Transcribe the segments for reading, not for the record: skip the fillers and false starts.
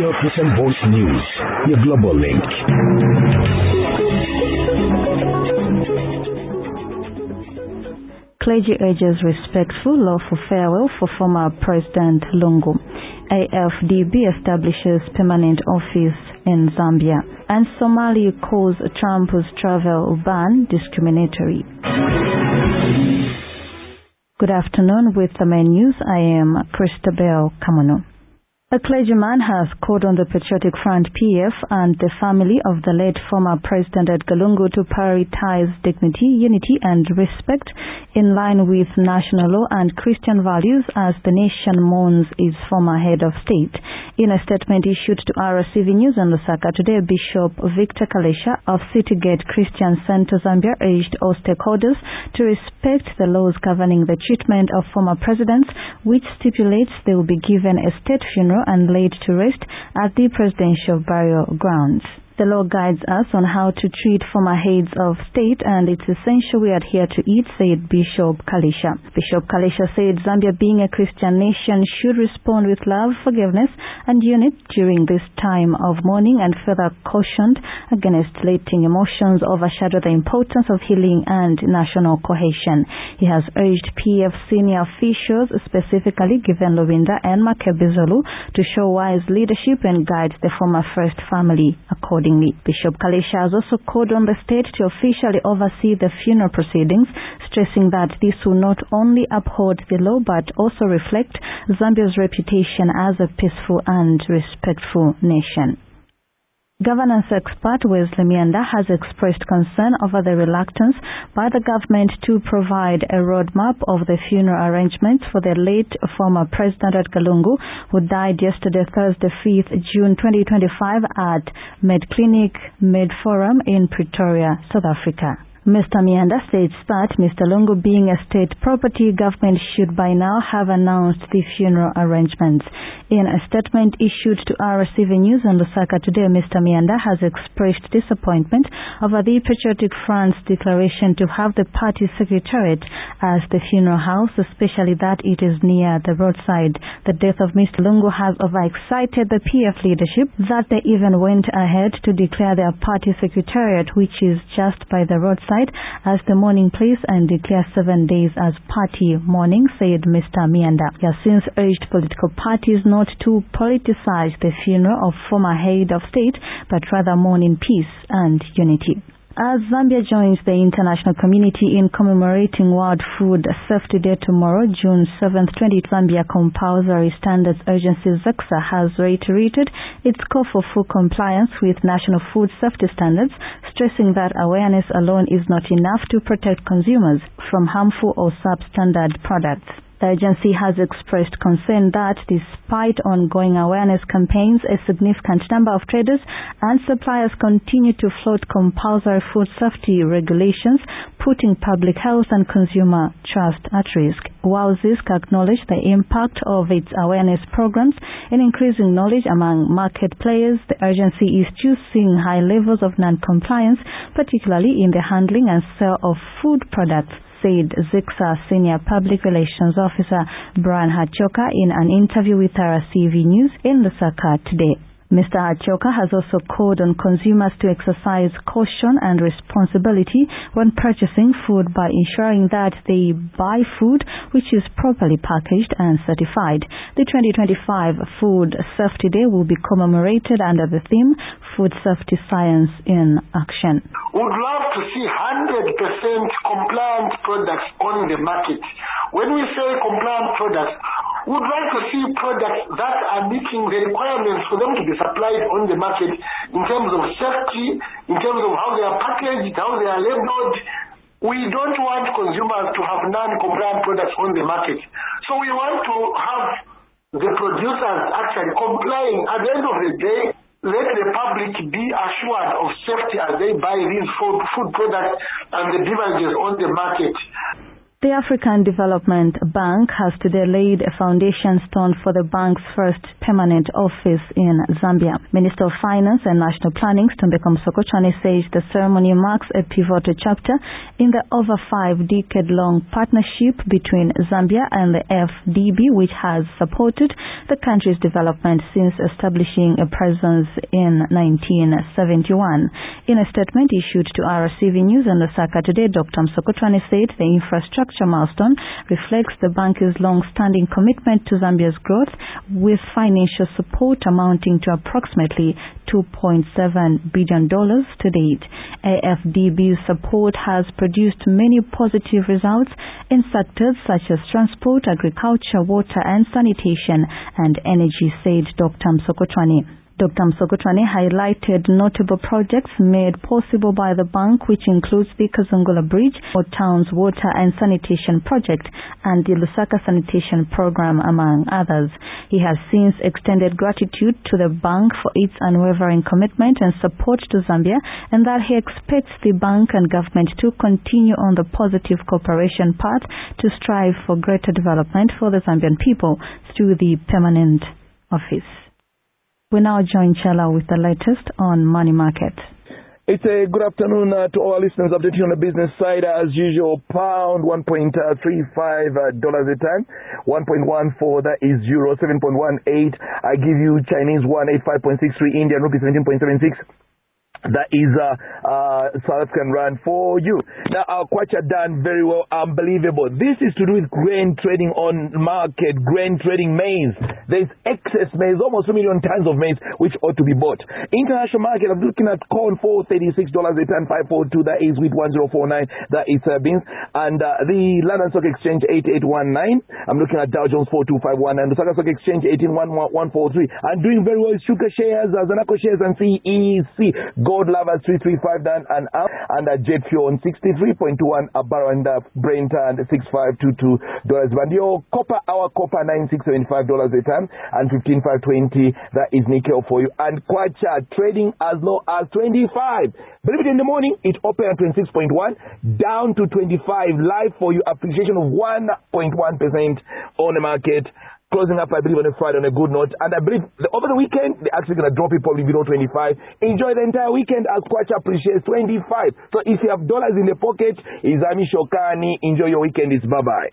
Radio Christian Voice News, your global link. Clergy urges respectful lawful farewell for former President Lungu. AFDB establishes permanent office in Zambia. And Somali calls Trump's travel ban discriminatory. Good afternoon. With the main news, I am Christabel Kamono. A clergyman has called on the Patriotic Front PF and the family of the late former President Edgar Lungu to prioritize dignity, unity and respect in line with national law and Christian values as the nation mourns its former head of state. In a statement issued to RCV News in Lusaka today, Bishop Victor Kalesha of Citygate Christian Center Zambia urged all stakeholders to respect the laws governing the treatment of former presidents, which stipulates they will be given a state funeral and laid to rest at the presidential burial grounds. The law guides us on how to treat former heads of state, and it's essential we adhere to it, said Bishop Kalesha. Bishop Kalesha said Zambia, being a Christian nation, should respond with love, forgiveness, and unity during this time of mourning, and further cautioned against letting emotions overshadow the importance of healing and national cohesion. He has urged PF senior officials, specifically Given Lubinda and Makebizolu, to show wise leadership and guide the former first family accordingly. Bishop Kalesha has also called on the state to officially oversee the funeral proceedings, stressing that this will not only uphold the law but also reflect Zambia's reputation as a peaceful and respectful nation. Governance expert Wesley Mianda has expressed concern over the reluctance by the government to provide a roadmap of the funeral arrangements for the late former President Edgar Lungu, who died yesterday, Thursday, 5th June 2025 at MedClinic MedForum in Pretoria, South Africa. Mr. Mianda states that Mr. Lungu, being a state property, government should by now have announced the funeral arrangements. In a statement issued to RCV News in Lusaka today, Mr. Mianda has expressed disappointment over the Patriotic Front's declaration to have the party secretariat as the funeral house, especially that it is near the roadside. The death of Mr. Lungu has overexcited the PF leadership that they even went ahead to declare their party secretariat, which is just by the roadside, as the mourning place and declare 7 days as party mourning, said Mr. Mianda. He has since urged political parties not to politicize the funeral of former head of state, but rather mourn in peace and unity. As Zambia joins the international community in commemorating World Food Safety Day tomorrow, June 7th, 2020, Zambia Compulsory Standards Agency ZECSA has reiterated its call for full compliance with national food safety standards, stressing that awareness alone is not enough to protect consumers from harmful or substandard products. The agency has expressed concern that despite ongoing awareness campaigns, a significant number of traders and suppliers continue to float compulsory food safety regulations, putting public health and consumer trust at risk. While ZISC acknowledged the impact of its awareness programs in increasing knowledge among market players, the agency is still seeing high levels of non-compliance, particularly in the handling and sale of food products, said ZECSA Senior Public Relations Officer Brian Hachoka in an interview with RCV News in Lusaka today. Mr. Hachoka has also called on consumers to exercise caution and responsibility when purchasing food by ensuring that they buy food which is properly packaged and certified. The 2025 Food Safety Day will be commemorated under the theme Food Safety Science in Action. We would love to see 100% compliant products on the market. When we say compliant products, we would like to see products that are meeting the requirements for them to be supplied on the market in terms of safety, in terms of how they are packaged, how they are labeled. We don't want consumers to have non-compliant products on the market. So we want to have the producers actually complying. At the end of the day, let the public be assured of safety as they buy these food products and the beverages on the market. The African Development Bank has today laid a foundation stone for the bank's first permanent office in Zambia. Minister of Finance and National Planning, Ntobeko Msokotwane, says the ceremony marks a pivotal chapter in the over 5-decade-long partnership between Zambia and the FDB, which has supported the country's development since establishing a presence in 1971. In a statement issued to RCV News in Lusaka today, Dr. Msokotwane said the infrastructure milestone reflects the bank's long-standing commitment to Zambia's growth, with financial support amounting to approximately $2.7 billion to date. AFDB's support has produced many positive results in sectors such as transport, agriculture, water and sanitation, and energy, said Dr. Msokotwane. Dr. Msokotwane highlighted notable projects made possible by the bank, which includes the Kazungula Bridge, Port Town's water and sanitation project, and the Lusaka Sanitation Program, among others. He has since extended gratitude to the bank for its unwavering commitment and support to Zambia, and that he expects the bank and government to continue on the positive cooperation path to strive for greater development for the Zambian people through the permanent office. We now join Chela with the latest on money market. It's a good afternoon to all listeners updating on the business side. As usual, pound $1.35 a time, 1.14, that is euro 7.18. I give you Chinese yuan 85.63, Indian rupee 17.76. That is South African rand for you. Now, our kwacha done very well, unbelievable. This is to do with grain trading on market, grain trading maize. There's excess maize, almost 2 million tons of maize, which ought to be bought. International market, I'm looking at corn $436 a ton, 542, that is with 1049, that is beans. And the London Stock Exchange 8819. I'm looking at Dow Jones 4251 and the Stock Exchange 18143. And doing very well is Sugar shares, Zanaco shares, and CEC. Gold lovers 335 down and up, and jet fuel on 63.21 a barrel, and Brent and $6522. But your copper, our copper $96.75 a ton, and 15,520. That is nickel for you. And kwacha trading as low as 25. Believe it, in the morning it opened at 26.1, down to 25 live for you. Appreciation of 1.1% on the market. Closing up, I believe, on a Friday on a good note. And I believe over the weekend, they're actually going to drop it probably below 25. Enjoy the entire weekend as kwacha appreciates 25. So if you have dollars in the pocket, Izami Shokani, enjoy your weekend. It's bye-bye.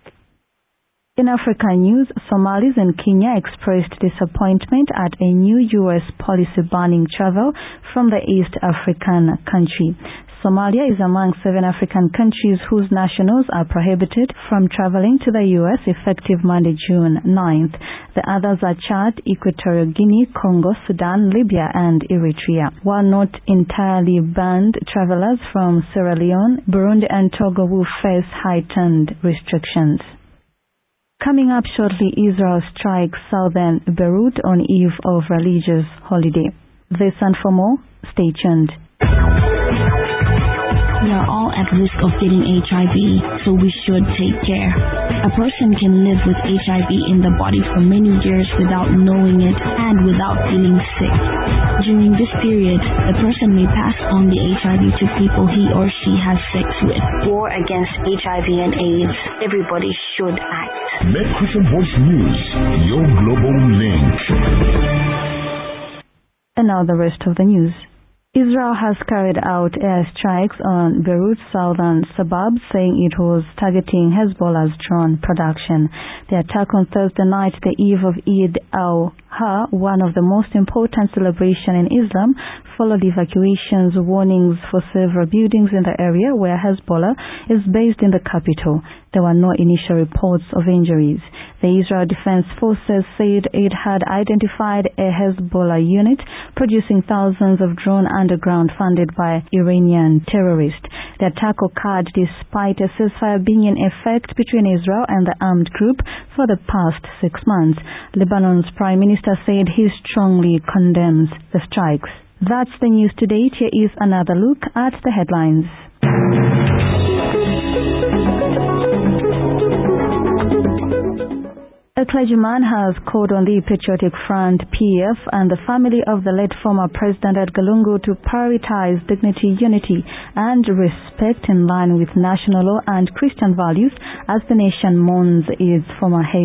In African news, Somalis in Kenya expressed disappointment at a new U.S. policy banning travel from the East African country. Somalia is among 7 African countries whose nationals are prohibited from traveling to the U.S. effective Monday, June 9th. The others are Chad, Equatorial Guinea, Congo, Sudan, Libya, and Eritrea. While not entirely banned, travelers from Sierra Leone, Burundi, and Togo will face heightened restrictions. Coming up shortly, Israel strikes southern Beirut on eve of religious holiday. This and for more, stay tuned. We are all at risk of getting HIV, so we should take care. A person can live with HIV in the body for many years without knowing it and without feeling sick. During this period, the person may pass on the HIV to people he or she has sex with. War against HIV and AIDS. Everybody should act. Met Christian Voice News, your global link. And now the rest of the news. Israel has carried out airstrikes on Beirut's southern suburbs, saying it was targeting Hezbollah's drone production. The attack on Thursday night, the eve of Eid al-Ha, one of the most important celebrations in Islam, followed evacuations, warnings for several buildings in the area where Hezbollah is based in the capital. There were no initial reports of injuries. The Israel Defense Forces said it had identified a Hezbollah unit producing thousands of drones underground funded by Iranian terrorists. The attack occurred despite a ceasefire being in effect between Israel and the armed group for the past 6 months. Lebanon's Prime Minister said he strongly condemns the strikes. That's the news today. Here is another look at the headlines. A clergyman has called on the Patriotic Front PF and the family of the late former President Edgar Lungu to prioritize dignity, unity and respect in line with national law and Christian values as the nation mourns its former head.